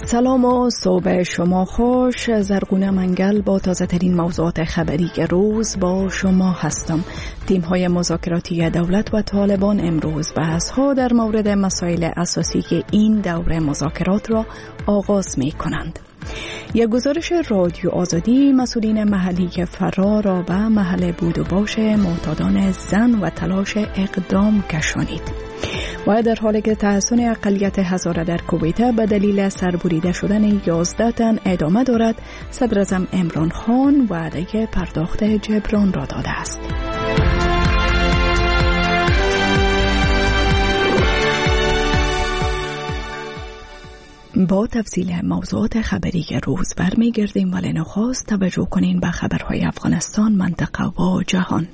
سلام و صبح شما خوش. زرگونه منگل با تازه ترین موضوعات خبری روز با شما هستم. تیم های مذاکراتی دولت و طالبان امروز بحث ها در مورد مسائل اساسی این دوره مذاکرات را آغاز می کنند. یک گزارش رادیو آزادی مسئولین محلی فرار را به محل بود و باش معتادان زن و تلاش اقدام کشانید. و در حالی که تحسن اقلیت هزاره در کویت به دلیل سربریده شدن 11 تن ادامه دارد، صدر اعظم عمران خان وعده پرداخت جبران را داده است. با تفصیل موضوعات خبری روز برمیگردیم، ولی نخست توجه کنین به خبرهای افغانستان، منطقه و جهان.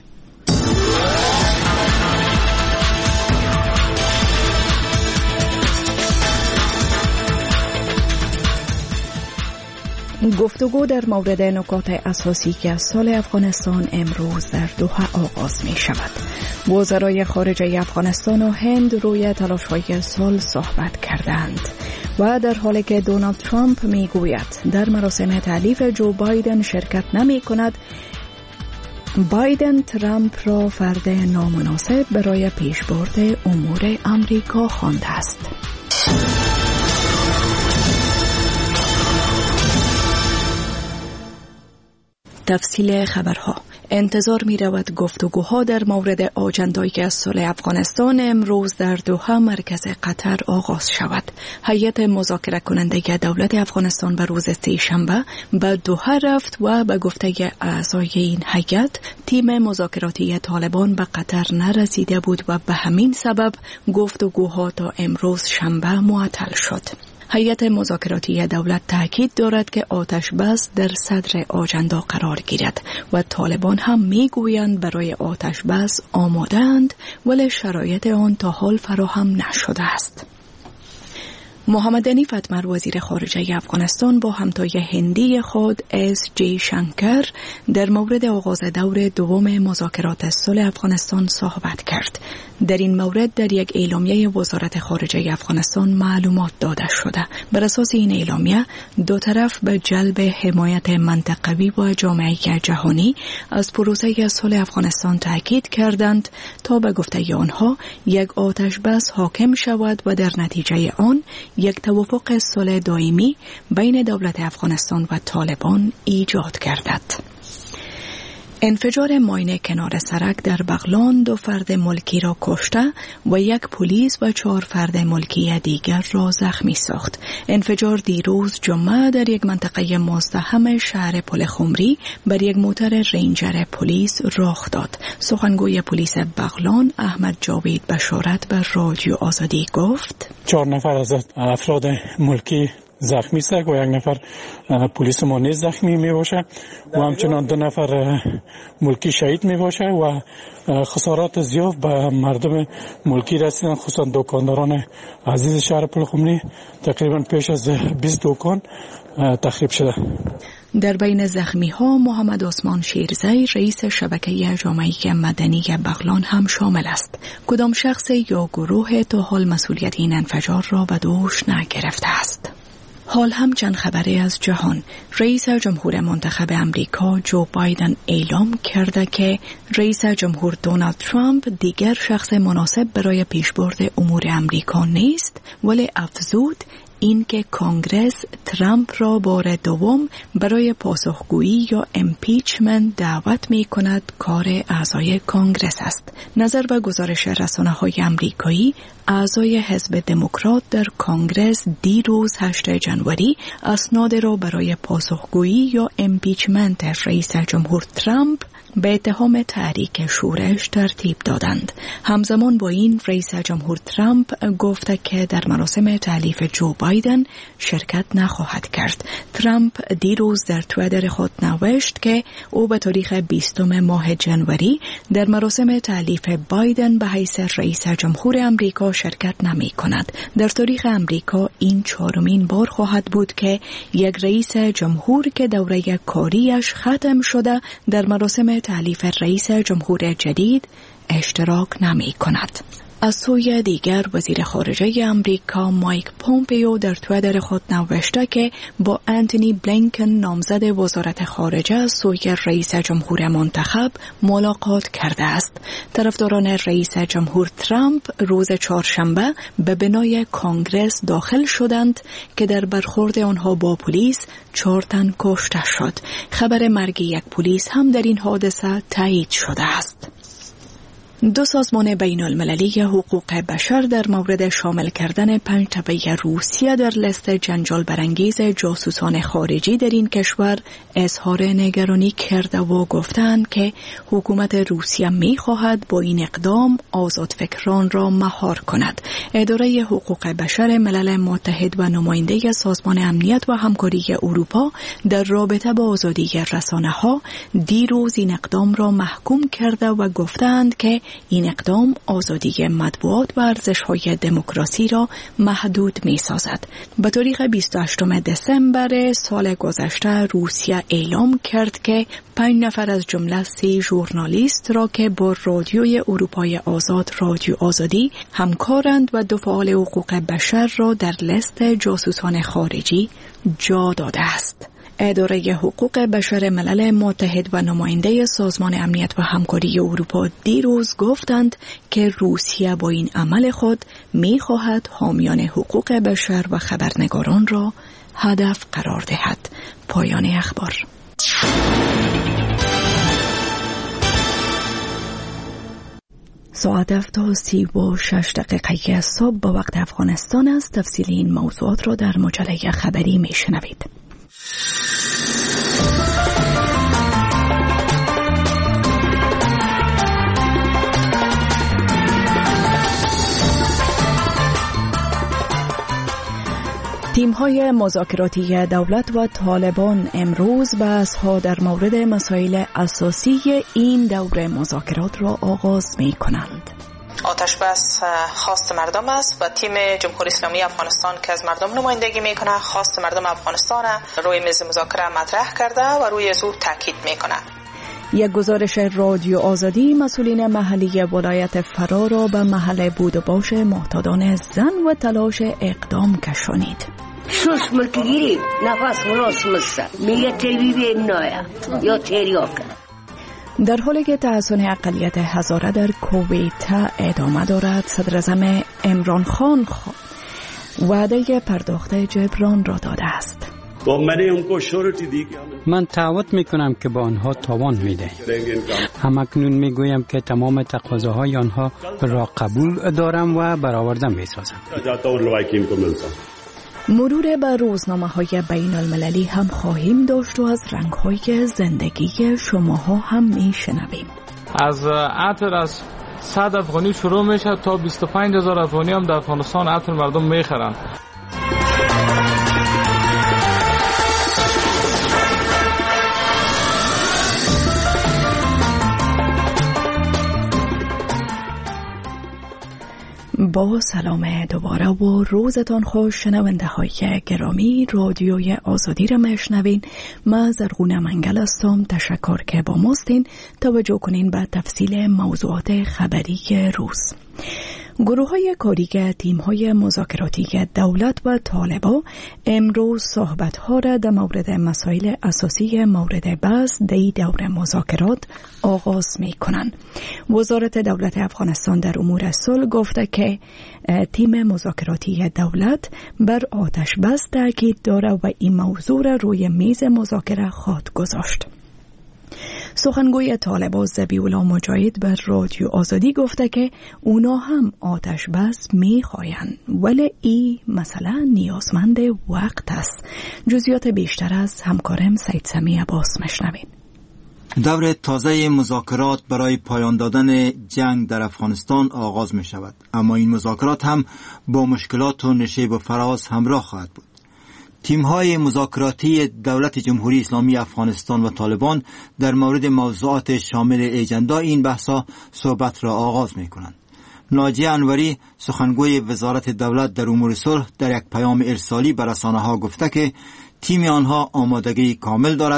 گفتگو در مورد نکات اساسی که از سال افغانستان امروز در دوحه آغاز می شود. وزرای خارجه افغانستان و هند روی تلاش‌های سال صحبت کردند. و در حالی که دونالد ترامپ می گوید در مراسم تألیف جو بایدن شرکت نمی کند، بایدن ترامپ را فرد نامناسب برای پیشبرد امور آمریکا خوانده است. تفصیل خبرها. انتظار می رود گفتگوها در مورد آجندایی که از سال افغانستان امروز در دوحه مرکز قطر آغاز شود. هیئت مذاکره کننده دولت افغانستان به روز سه‌شنبه به دوحه رفت و به گفته اعضای این هیئت تیم مذاکراتی طالبان به قطر نرسیده بود و به همین سبب گفتگوها تا امروز شنبه معطل شد. هیئت مذاکراتی دولت تاکید دارد که آتش بس در صدر آجندا قرار گیرد و طالبان هم میگویند برای آتش بس آماده‌اند، ولی شرایط آن تا حال فراهم نشده است. محمد عنیف اتمر وزیر خارجه افغانستان با همتای هندی خود اس جی شنکر در مورد آغاز دور دوم مذاکرات صلح افغانستان صحبت کرد. در این مورد در یک اعلامیه وزارت خارجه افغانستان معلومات داده شده. بر اساس این اعلامیه دو طرف به جلب حمایت منطقوی و جامعه جهانی از پروسه صلح افغانستان تاکید کردند تا به گفته آنها یک آتش بس حاکم شود و در نتیجه آن یک توافق صلح دائمی بین دولت افغانستان و طالبان ایجاد گردد. انفجار ماین کنار سرک در بغلان 2 فرد ملکی را کشته و 1 پلیس و 4 فرد ملکی دیگر را زخمی ساخت. انفجار دیروز جمعه در یک منطقه مزدحم شهر پل خمری بر یک موتر رنجر پلیس رخ داد. سخنگوی پلیس بغلان احمد جاوید بشارت به رادیو آزادی گفت 4 نفر از افراد ملکی زخمی است و 1 نفر پلیس ما نیز زخمی می باشه و همچنان 2 نفر ملکی شهید می باشه و خسارات زیاد به مردم ملکی رسیدن، خصوصا دکانداران عزیز شهر پلخمری. تقریبا پیش از 20 دکان تخریب شده. در بین زخمی ها محمد عثمان شیرزی رئیس شبکه جامعه مدنی بغلان هم شامل است. کدام شخص یا گروه تا حال مسئولیت این انفجار را به دوش نگرفته است. حال هم چند خبری از جهان. رئیس جمهور منتخب امریکا جو بایدن اعلام کرده که رئیس جمهور دونالد ترامپ دیگر شخص مناسب برای پیشبرد امور امریکا نیست، ولی افزود این که کانگرس ترامپ را بار دوم برای پاسخگویی یا امپیچمنت دعوت می کند کار اعضای کانگرس است. نظر به گزارش رسانه‌های امریکایی، اعضای حزب دموکرات در کانگرس دیروز 8 جنوری اسناد را برای پاسخگویی یا امپیچمنت رئیس جمهور ترامپ به اتهام تحریک شورش ترتیب دادند. همزمان با این رئیس جمهور ترامپ گفته که در مراسم تألیف جو بایدن شرکت نخواهد کرد. ترامپ دیروز در توییتر خود نوشت که او به تاریخ 20 ماه جنوری در مراسم تألیف بایدن به حیث رئیس جمهور امریکا شرکت نمی کند. در تاریخ امریکا این 4مین بار خواهد بود که یک رئیس جمهور که دوره کاریش ختم شده در مراسم تألیف رئیس جمهور جدید اشتراک نمی کند. از سوی دیگر وزیر خارجه امریکا مایک پومپیو در توییتر خود نوشته که با انتونی بلینکن نامزد وزارت خارجه از سوی رئیس جمهور منتخب ملاقات کرده است. طرفداران رئیس جمهور ترامپ روز چهارشنبه به بنای کانگرس داخل شدند که در برخورد آنها با پلیس 4 تن کشته شد. خبر مرگ یک پلیس هم در این حادثه تایید شده است. 2 سازمان بین المللی حقوق بشر در مورد شامل کردن 5 تبع روسیه در لیست جنجال برانگیز جاسوسان خارجی در این کشور اظهار نگرانی کرده و گفتند که حکومت روسیه می خواهد با این اقدام آزادفکران را مهار کند. اداره حقوق بشر ملل متحد و نماینده سازمان امنیت و همکاری اروپا در رابطه با آزادی رسانه‌ها دیروز این اقدام را محکوم کرده و گفتند که این اقدام آزادی مطبوعات و ارزش‌های دموکراسی را محدود می‌سازد. به تاریخ 28 دسامبر سال گذشته روسیه اعلام کرد که 5 نفر از جمله 3 ژورنالیست را که با رادیوی اروپای آزاد رادیو آزادی همکارند و 2 فعال حقوق بشر را در لیست جاسوسان خارجی جا داده است. اداره حقوق بشر ملل متحد و نماینده سازمان امنیت و همکاری اروپا دیروز گفتند که روسیه با این عمل خود می‌خواهد حامیان حقوق بشر و خبرنگاران را هدف قرار دهد. پایان اخبار. ساعت 7:36 صبح به وقت افغانستان است. تفصیل این موضوعات را در مجله خبری میشنوید. تیم‌های مذاکراتی دولت و طالبان امروز بحث‌ها در مورد مسائل اساسی این دور مذاکرات را آغاز می‌کنند. آتش بس خواست مردم است و تیم جمهوری اسلامی افغانستان که از مردم نمایندگی میکنه خواست مردم افغانستان روی میز مذاکره مطرح کرده و روی او تاکید میکنه. یک گزارش رادیو آزادی مسئولین محلی ولایت فرا را به محل بود و باش محتادان زن و تلاش اقدام کشانید. شش مرکگیری نفس خلاص مستر میگه تلویبی نایا یا تریاکه. در حالی که تحسن اقلیت هزاره در کویت ادامه دارد، صدر اعظم عمران خان وعده پرداخت جبران را داده است. من تعهد میکنم که با آنها تاوان میدهیم. همکنون میگویم که تمام تقاضاهای آنها را قبول دارم و برآورده میسازم. مرور بر روزنامه‌های بین المللی هم خواهیم داشت و از رنگ‌های زندگی شماها هم میشنویم. از عطر از 100 افغانی شروع میشه تا 25,000 افغانی هم در افغانستان عطر مردم میخرن. با سلام دوباره و روزتان خوش شنونده های گرامی. رادیوی آزادی را میشنوین. من زرغونه منگل هستم. تشکر که با ماستین. توجه کنین به تفصیل موضوعات خبری روز. گروه‌های کاری تیم‌های مذاکراتی دولت و طالبان امروز صحبت‌ها را در مورد مسائل اساسی مورد بحث در دور مذاکرات آغاز می‌کنند. وزارت دولت افغانستان در امور صلح گفته که تیم مذاکراتی دولت بر آتش بس تاکید دارد و این موضوع را روی میز مذاکره خواهد گذاشت. سخنگوی طالبان ذبیح‌الله مجاهد بر رادیو آزادی گفته که اونا هم آتش بس میخواین ولی این مسئله نیازمند وقت است. جزئیات بیشتر از همکارم سید سمی عباس مشنوین. دور تازه مذاکرات برای پایان دادن جنگ در افغانستان آغاز می شود، اما این مذاکرات هم با مشکلات و نشیب و فراز همراه خواهد بود. تیم‌های مذاکراتی دولت جمهوری اسلامی افغانستان و طالبان در مورد موضوعات شامل اجندا این بحث‌ها صحبت را آغاز می‌کنند. ناجیه انوری سخنگوی وزارت دولت در امور صلح در یک پیام ارسالی به رسانه‌ها گفته که تیم آنها آمادگی کامل دارد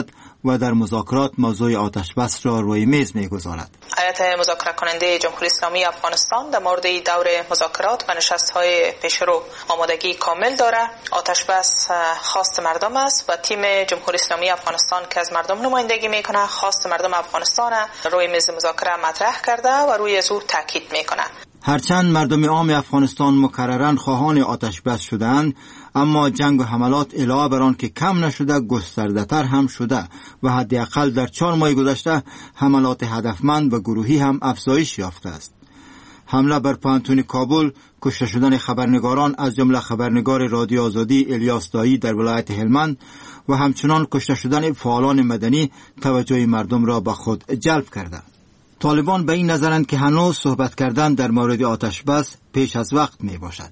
و در مذاکرات موضوع آتش بس را روی میز میگذارد. هیئت مذاکره کننده جمهوری اسلامی افغانستان در مورد دور مذاکرات و نشست‌های پیشرو آمادگی کامل دارد. آتش بس خواست مردم است و تیم جمهوری اسلامی افغانستان که از مردم نمایندگی میکنه خواست مردم افغانستان روی میز مذاکره مطرح کرده و روی از او تاکید میکنه. هرچند مردم عام افغانستان مکرراً خواهان آتش بس شدند، اما جنگ و حملات علاوه بر آن که کم نشده گسترده‌تر هم شده و حداقل در 4 ماه گذشته حملات هدفمند و گروهی هم افزایش یافته است. حمله بر پانتون کابل، کشته شدن خبرنگاران از جمله خبرنگار رادیو آزادی الیاس دایی در ولایت هلمند و همچنان کشته شدن فعالان مدنی توجه مردم را به خود جلب کرده. طالبان به این نظرند که هنوز صحبت کردن در مورد آتش بس پیش از وقت می باشد.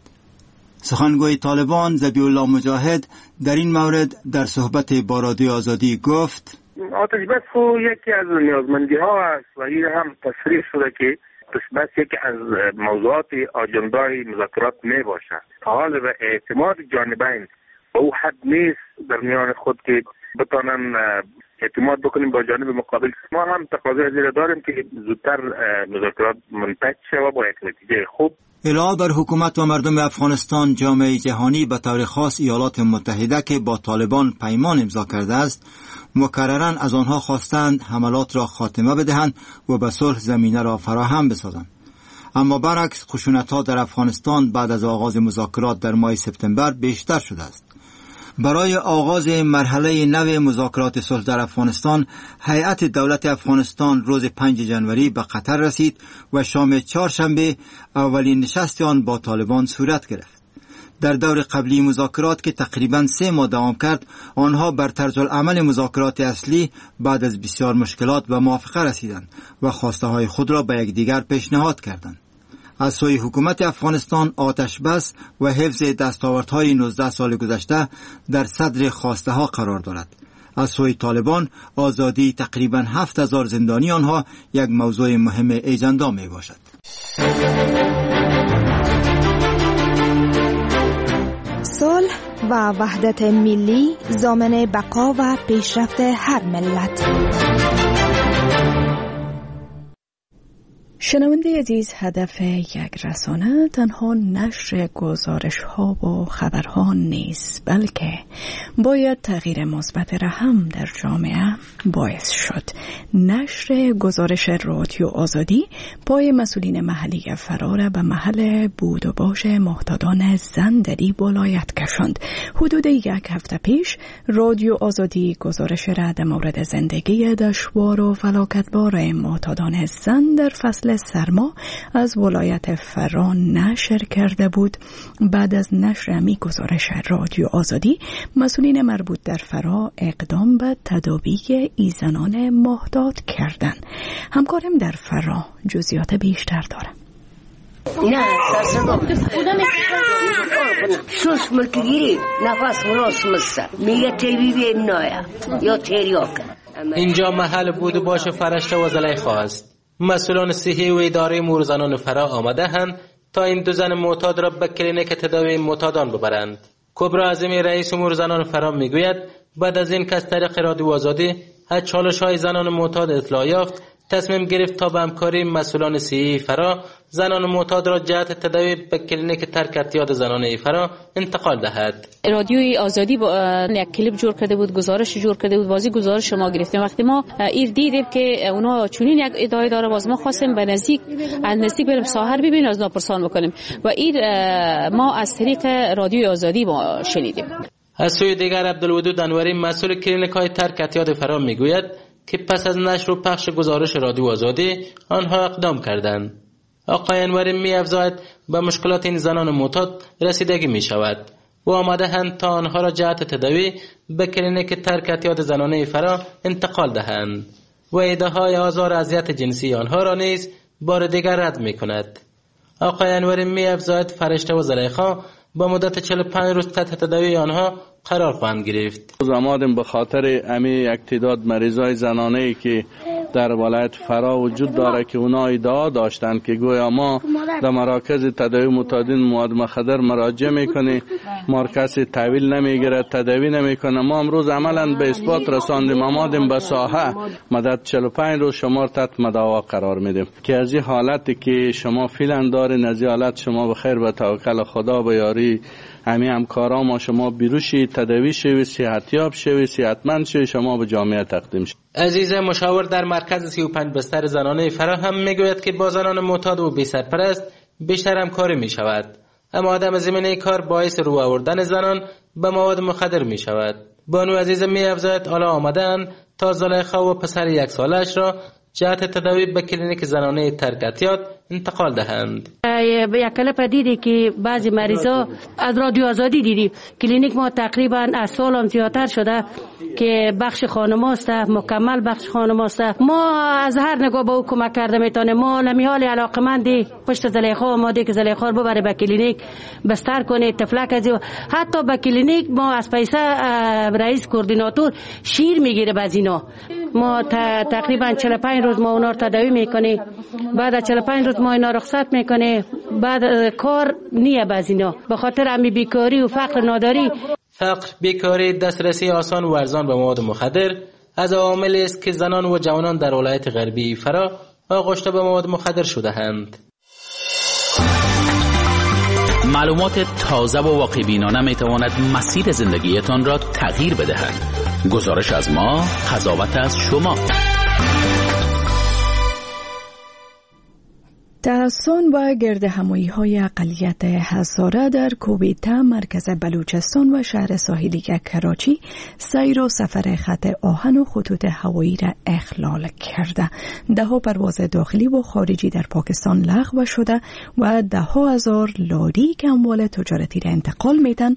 سخنگوی طالبان ذبیح الله مجاهد در این مورد در صحبت با رادیو آزادی گفت: آتش بس یکی از نیازمندی ها است و این هم تصریح شده که آتش بس یکی از موضوعات آجندای مذاکرات می باشد. حال و اعتماد جانبین به او حد نیست در میان خود که بتانن اعتماد بکنیم با جانب مقابل. ما هم تقاضای زیر داریم که زودتر مذاکرات منتج شود با یک نتیجه خوب. علاوه بر حکومت و مردم افغانستان، جامعه جهانی به طور خاص ایالات متحده که با طالبان پیمان امضا کرده است، مکرراً از آنها خواستند حملات را خاتمه بدهند و به صلح زمینه را فراهم بسازند. اما برعکس خشونت‌ها در افغانستان بعد از آغاز مذاکرات در ماه سپتامبر بیشتر شده است. برای آغاز مرحله نو مذاکرات صلح در افغانستان، هیئت دولت افغانستان روز 5 جنوری به قطر رسید و شام چهارشنبه اولین نشست آن با طالبان صورت گرفت. در دور قبلی مذاکرات که تقریباً 3 ماه دوام کرد، آنها بر طرز العمل مذاکرات اصلی بعد از بسیار مشکلات به موافقه رسیدند و خواسته های خود را به یکدیگر پیشنهاد کردند. از سوی حکومت افغانستان آتش بس و حفظ دستاوردهای 19 سال گذشته در صدر خواسته ها قرار دارد. از سوی طالبان آزادی تقریباً 7000 زندانی آنها یک موضوع مهم اجندا می باشد. صلح و وحدت ملی ضامن بقا و پیشرفت هر ملت. شنونده عزیز، هدف یک رسانه تنها نشر گزارش ها و خبرها نیست، بلکه باید تغییر مثبت را هم در جامعه باعث شد. نشر گزارش رادیو آزادی پای مسئولین محلی فرار به محل بود و باش محتادان زندلی ولایت کشاند. حدود 1 هفته پیش رادیو آزادی گزارش را در مورد زندگی دشوار و فلاکتبار معتادان زن در فصل سرما از ولایت فرا نشر کرده بود. بعد از نشر می گزارش رادیو آزادی، مسئولین مربوط در فرا اقدام به تداوی ای زنان محتاط کردند. همکارم در فرا جزئیات بیشتر دارم. نه سوس ملکگیری نفس مناسمست میگه تیبی بیم نایا یا تریاک. اینجا محل بود و باش فرشته و زلیخا است. مسئولان صحی و اداره امور زنان فرا آمده هستند تا این 2 زن معتاد را به کلینیک تداوی معتادان ببرند. کبرا اعظمی رئیس امور زنان فرا میگوید بعد از این که از طریق رادیو آزادی از چالش‌های زنان معتاد اطلاع یافت، تصمیم گرفت تا به همکاری مسئولان صحی فرا زنان معتاد را جهت تداوی به کلینیک ترک اعتیاد زنانه فرا انتقال دهد. رادیوی آزادی یک کلیپ جور کرده بود، گزارش جور کرده بود، بازی گزارش ما گرفتیم. وقتی ما دیدیم که اونا چنین یک ادعای داره، باز ما خواستیم به نزدیک بریم ساحر ببینیم، از ناپرسان بکنیم و این ما از طریق رادیوی آزادی ما شنیدیم. از سوی دیگر عبدالودود انوری مسئول کلینیک‌های ترک اعتیاد فرا میگوید که پس از نشر و پخش گزارش رادیو آزادی آنها اقدام کردند. آقای انوری می افزاید به مشکلات این زنان معتاد رسیدگی می شود و آمده هند تا آنها را جهت تداوی به کلینیک ترک اعتیاد زنانه فرا انتقال دهند و ادعاهای آزار و اذیت جنسی آنها را نیز بار دیگر رد می کند. آقای انوری می افزاید فرشته و زلیخا با مدت 45 روز تحت تداوی آنها قرار خواهند گرفت. آمدیم به خاطر امی یک تعداد مریضای زنانه‌ای که در ولایت فرا وجود داره که اونا ادعا داشتند که گویا ما در مراکز تداوی معتادین مواد مخدر مراجعه میکنیم ما کسی تحویل نمیگیره، تداوی نمیکنه. ما امروز عملا به اثبات رساندیم، آمادیم به ساحه مدت 45 روز شما تحت مداوا قرار میدیم که از این حالتی که شما فعلا دارین، از این حالت شما به خیر به توکل خدا به یاری همین همکارا ما شما بیروشی، تداوی شوی، صحتیاب شوی، صحتمند شوی، شما به جامعه تقدیم شوی. عزیز مشاور در مرکز 35 بستر زنانه فرا هم میگوید که با زنان معتاد و بی سرپرست بیشتر همکاری می شود، اما عدم زمینه کار باعث رو آوردن زنان به مواد مخدر می شود. بانو عزیز می افزاید حالا آمدن تا زلیخا و پسر 1 سالش را جهت تداوی به کلینیک زنانه ترکتیات انتقال دهند. یک کلپ دیدی که بعضی مریضا از رادیو آزادی دیدی، کلینیک ما تقریبا از سال هم زیادتر شده که بخش خانماست، مکمل بخش خانماست. ما از هر نگاه به او کمک کرده میتونه. ما نمیحال علاقمندی پشت زلیخا آماده که زلیخا رو ببره به کلینیک بستر کنه، تفلک از حتی به کلینیک ما از پیسه رئیس کوردیناتور شیر میگیره باز اینا. ما تقریبا 45 روز ما اونا رو تداوی میکنه، بعد از 45 روز ما اینا رخصت میکنه، بعد کار نیه باز اینا به خاطر همی بیکاری و فقر ناداری. فقر، بیکاری، دسترسی آسان و ارزان به مواد مخدر از عواملی است که زنان و جوانان در ولایت غربی فرا آغشته به مواد مخدر شده‌اند. معلومات تازه و واقع‌بینانه میتواند مسیر زندگیتان را تغییر بدهد. گزارش از ما، قضاوت از شما. تحسن و گردهمایی‌های اقلیت هزاره در کویتا مرکز بلوچستان و شهر ساحلی کراچی سیر و سفر خط آهن و خطوط هوایی را اخلال کرده. 10 پرواز داخلی و خارجی در پاکستان لغو شده و 10,000 لاری که اموال تجارتی را انتقال میدن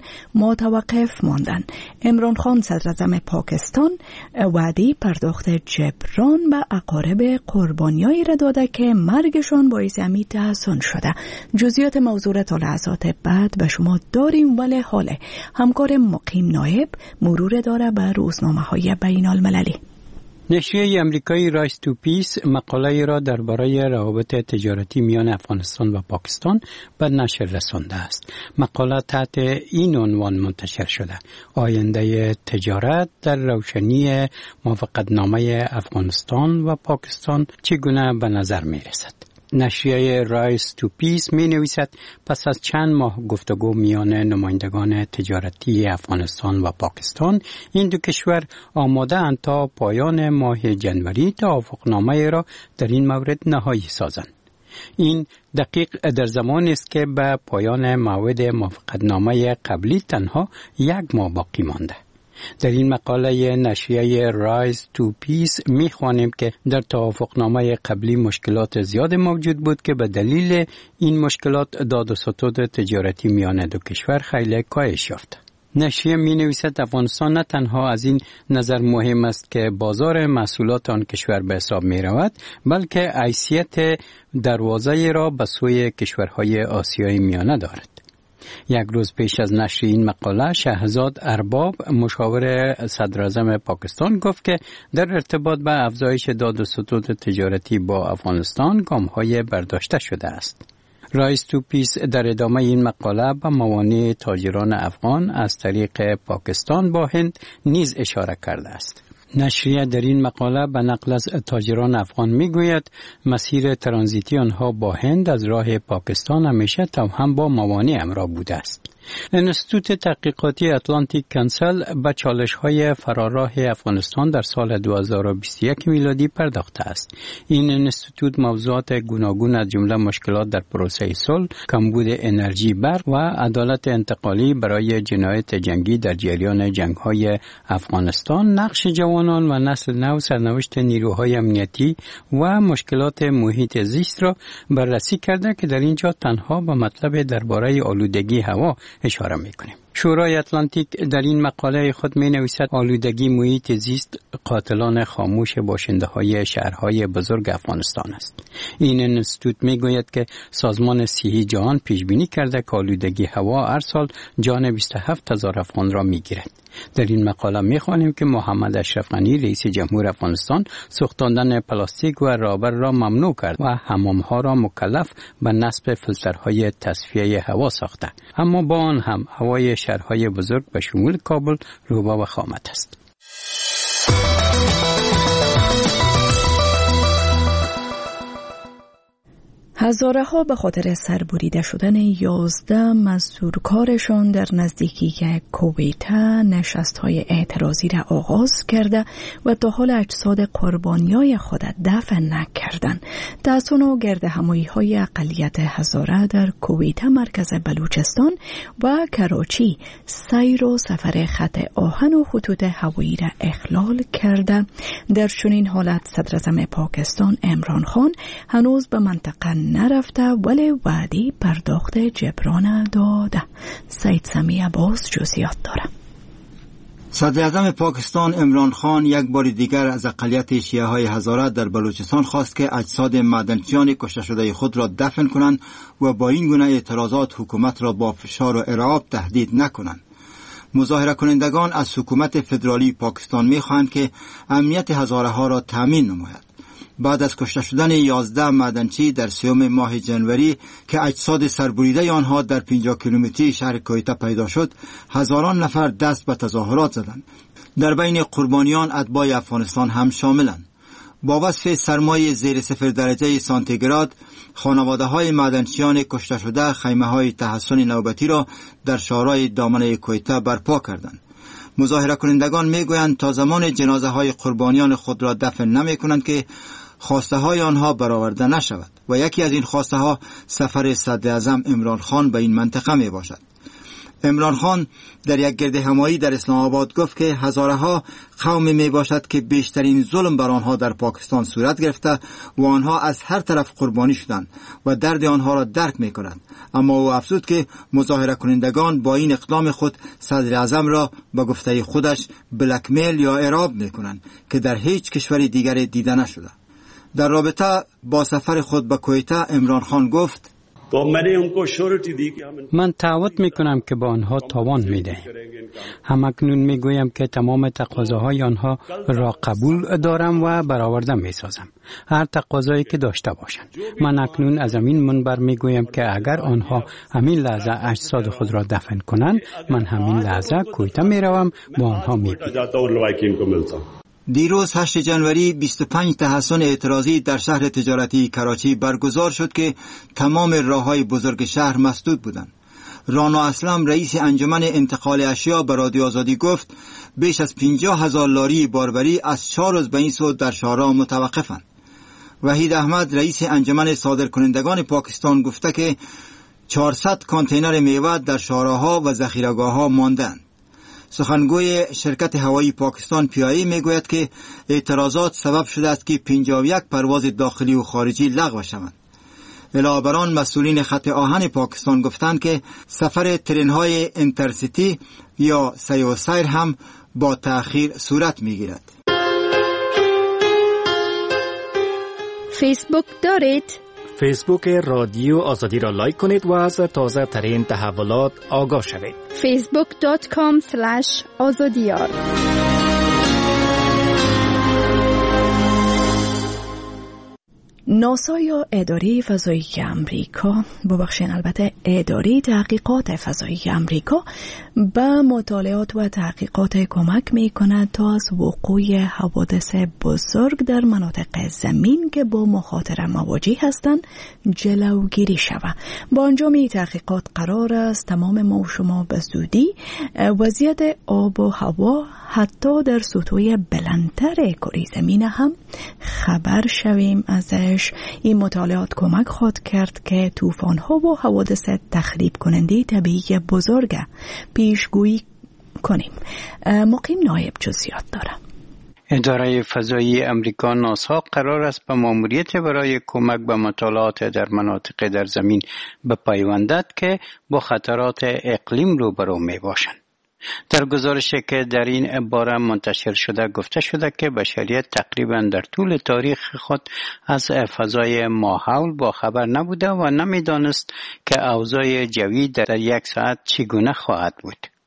متوقف ماندن. عمران خان صدر اعظم پاکستان وعده پرداخت جبران به اقارب قربانیایی را داده که مرگشان باعث امید تحسن شده. جزئیات موضوع تا لحظات بعد به شما داریم، ولی حال همکار مقیم نایب مرور داره بر روزنامه‌های بین‌المللی. نشریه امریکایی رایس تو پیس مقاله را درباره روابط تجارتی میان افغانستان و پاکستان به نشر رسانده است. مقاله تحت این عنوان منتشر شده: آینده تجارت در روشنی موافقتنامه افغانستان و پاکستان چگونه به نظر می رسد. نشریه رایس تو پیس می نویسد پس از چند ماه گفتگو میان نمایندگان تجارتی افغانستان و پاکستان، این دو کشور آماده اند تا پایان ماه جنوری توافقنامه را در این مورد نهایی سازند. این دقیق در زمانی است که به پایان موعد موافقتنامه قبلی تنها 1 ماه باقی مانده. در این مقاله نشریه رایز تو پیس می‌خوانیم که در توافقنامه قبلی مشکلات زیاد موجود بود که به دلیل این مشکلات داد و ستد تجارتی میان دو کشور خیلی کاهش یافت. نشریه می‌نویسد افغانستان نه تنها از این نظر مهم است که بازار محصولات آن کشور به حساب می‌رود، بلکه حیثیت دروازه‌ای را به سوی کشورهای آسیای میانه دارد. 1 روز پیش از نشر این مقاله، شهزاد ارباب مشاور صدر اعظم پاکستان گفت که در ارتباط به افزایش داد و ستد تجارتی با افغانستان گام‌های برداشته شده است. رایس تو پیس در ادامه این مقاله به موانع تاجران افغان از طریق پاکستان با هند نیز اشاره کرده است. نشریه در این مقاله به نقل از تاجران افغان میگوید مسیر ترانزیتی آنها با هند از راه پاکستان همیشه توأم با موانع همراه بوده است. انستیتوت تحقیقاتی اتلانتیک کنسل به چالش‌های فراراه افغانستان در سال 2021 میلادی پرداخته است. این انستیتوت موضوعات گوناگون از جمله مشکلات در پروسه صلح، کمبود انرژی برق و عدالت انتقالی برای جنایت جنگی در جریان جنگ‌های افغانستان، نقش جوانان و نسل نو، سرنوشت نیروهای امنیتی و مشکلات محیط زیست را بررسی کرده که در اینجا تنها به مطلب درباره آلودگی هوا اشاره میکنیم. شورای اتلانتیک در این مقاله خود می نویسد آلودگی محیط زیست قاتلان خاموش باشنده های شهرهای بزرگ افغانستان است. این انستیتوت می گوید که سازمان صحی جهان پیش بینی کرده که آلودگی هوا هر سال جان 27,000 افغان را می گیرد. در این مقاله می خوانیم که محمد اشرف غنی رئیس جمهور افغانستان سوختاندن پلاستیک و رابر را ممنوع کرد و حمامها را مکلف به نصب فیلترهای تصفیه هوا ساخته. اما با آن هم هوای شهرهای بزرگ به شمول کابل، روبا و خامت است. هزاره ها به خاطر سربریده شدن 11 مزدورکارشان در نزدیکی کویت نشست های اعتراضی را آغاز کرده و تا حال اجساد قربانیای خود دفن نکردند. تحسن و گرد همایی های اقلیت هزاره در کویت مرکز بلوچستان و کراچی سیر و سفر خط آهن و خطوط هوایی را اخلال کرده. در چنین حالت صدراعظم پاکستان عمران خان هنوز به منطقه نرفته ولی وعده پرداخت جبران داده. سید سمی عباس جزئیات داره. صدر اعظم پاکستان عمران خان یک بار دیگر از اقلیت شیعه های هزاره در بلوچستان خواست که اجساد معدنچیان کشته شده خود را دفن کنند و با این گونه اعتراضات حکومت را با فشار و ارعاب تهدید نکنند. مظاهره کنندگان از حکومت فدرالی پاکستان می‌خواهند که امنیت هزاره ها را تامین نماید. بعد از کشته شدن 11 معدنچی در 3 ماه جنوری که اجساد سربریده آنها در 50 کیلومتری شهر کویتا پیدا شد، هزاران نفر دست به تظاهرات زدند. در بین قربانیان اتباع افغانستان هم شاملند. با وصف سرمای زیر 0 درجه سانتیگراد، خانواده های معدنچیان کشته شده خیمه های تحصن نوبتی را در شهرهای دامنه کویتا برپا کردند. مظاهره کنندگان میگویند تا زمان جنازه های قربانیان خود را دفن نمی کنند که خواسته های آنها برآورده نشود و یکی از این خواسته ها سفر صدر اعظم عمران خان به این منطقه می باشد. عمران خان در یک گرد همایی در اسلام آباد گفت که هزاره ها قومی می باشد که بیشترین ظلم بر آنها در پاکستان صورت گرفته و آنها از هر طرف قربانی شدند و درد آنها را درک می کنند. اما او افزود که مظاهره کنندگان با این اقدام خود صدر اعظم را به گفته خودش بلکمیل یا ارعاب می کنند که در هیچ کشور دیگر دیده نشده. در رابطه با سفر خود به کویتا عمران خان گفت: من تعهد میکنم که با آنها تاوان میدهیم. همکنون میگویم که تمام تقاضاهای آنها را قبول دارم و برآورده میسازم، هر تقاضایی که داشته باشند. من اکنون از این منبر میگویم که اگر آنها همین لحظه اجساد خود را دفن کنند، من همین لحظه کویتا میروم با آنها میبینم. دیروز 8 جنوری 25 تحصن اعتراضی در شهر تجارتی کراچی برگزار شد که تمام راه‌های بزرگ شهر مسدود بودند. رانا اسلم رئیس انجمن انتقال اشیا به رادیو آزادی گفت بیش از 50,000 لاری باربری از 4 روز به این سو در شهرها متوقفند. وحید احمد رئیس انجمن صادرکنندگان پاکستان گفته که 400 کانتینر میوه در شهرها و ذخیره‌گاه‌ها ماندند. سخنگوی شرکت هوایی پاکستان پیایی میگوید که اعتراضات سبب شده است که 51 پرواز داخلی و خارجی لغو شوند. علاوه بر آن مسئولین خط آهن پاکستان گفتند که سفر ترن‌های انترسیتی یا سیو سیر هم با تأخیر صورت میگیرد. فیسبوک دارید؟ فیسبوک رادیو آزادی را لایک کنید و از تازه ترین تحولات آگاه شوید. facebook.com/azadiyar. ناسا یا اداره فضایی امریکا، ببخشید البته اداره تحقیقات فضایی امریکا به مطالعات و تحقیقات کمک می کند تا از وقوع حوادث بزرگ در مناطق زمین که با مخاطره مواجه هستند جلوگیری شود. با انجام تحقیقات قرار است تمام ما و شما به زودی وضعیت آب و هوا حتی در سطوح بلندتر کره زمین هم خبر شویم ازش. این مطالعات کمک خواهد کرد که طوفان‌ها و حوادث تخریب کننده طبیعی بزرگ پیشگویی کنیم. مقیم نایب جزئیات دارم. اداره فضایی امریکا ناسا قرار است به ماموریت برای کمک به مطالعات در مناطق در زمین بپیوندد که با خطرات اقلیم روبرو می باشند. در گزارشی که در این باره منتشر شده گفته شده که بشریت تقریبا در طول تاریخ خود از فضای ماحول با خبر نبوده و نمیدانست که اوضاع جوی در یک ساعت چگونه خواهد بود.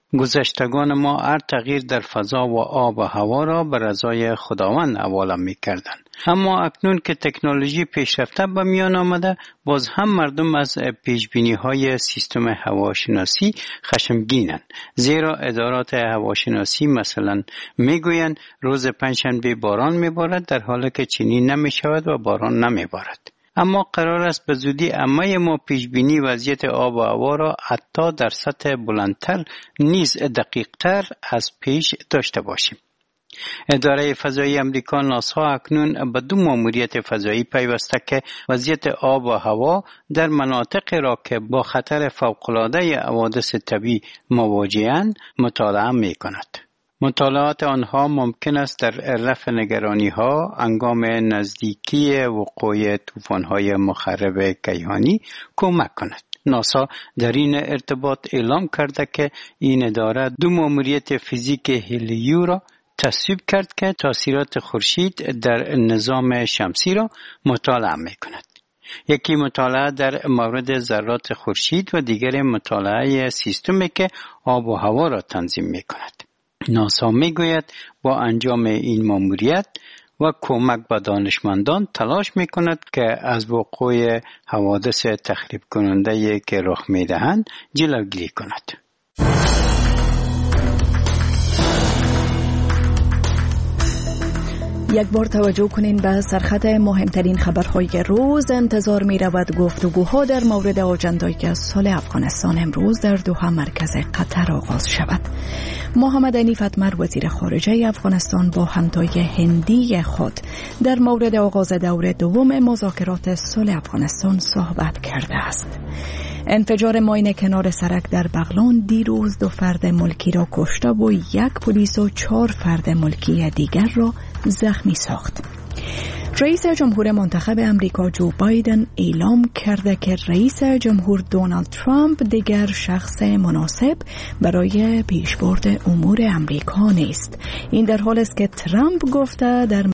گذشتگان ما هر تغییر در فضا و آب و هوا را به رضای خداوند حواله می‌کردند. اما اکنون که تکنولوژی پیشرفته به میان آمده، باز هم مردم از پیشبینی‌های سیستم هواشناسی خشمگینند. زیرا ادارات هواشناسی مثلا میگویند روز پنجشنبه باران میبارد، در حالی که چنین نمیشود و باران نمیبارد. اما قرار است به زودی همه ما پیشبینی وضعیت آب و هوا را حتی در سطح بلندتر نیز دقیقتر از پیش داشته باشیم. اداره فضایی امریکا ناسا اکنون به 2 ماموریت فضایی پیوسته که وضعیت آب و هوا در مناطق را که با خطر فوق‌العاده حوادث طبیعی مواجه‌اند مطالعه می‌کند. مطالعات آنها ممکن است در رفع نگرانی‌ها هنگام نزدیکی وقوع طوفان‌های مخرب کیهانی کمک کند. ناسا در این ارتباط اعلام کرده که این اداره 2 ماموریت فیزیک هلیو را تصویب کرد که تاثیرات خورشید در نظام شمسی را مطالعه می‌کند. یکی مطالعه در مورد ذرات خورشید و دیگر مطالعه سیستمی که آب و هوا را تنظیم می‌کند. ناسا میگوید با انجام این ماموریت و کمک به دانشمندان تلاش میکند که از وقوع حوادث تخریب کننده که رخ میدهند جلوگیری کند. یک بار توجه کنین به سرخط مهمترین خبرهای روز. انتظار می رود گفتگوها در مورد آجندای سال افغانستان امروز در دوحه مرکز قطر آغاز شود. محمد عنیف اتمر وزیر خارجه افغانستان با همتای هندی خود در مورد آغاز دور دوم مذاکرات صلح افغانستان صحبت کرده است. انفجار ماین کنار سرک در بغلان دیروز 2 فرد ملکی را کشته و 1 پلیس و 4 فرد ملکی دیگر را زخمی ساخت. رئیس جمهور منتخب امریکا جو بایدن اعلام کرده که رئیس جمهور دونالد ترامپ دیگر شخص مناسب برای پیشبرد امور امریکا نیست. این در حالی است که ترامپ گفته در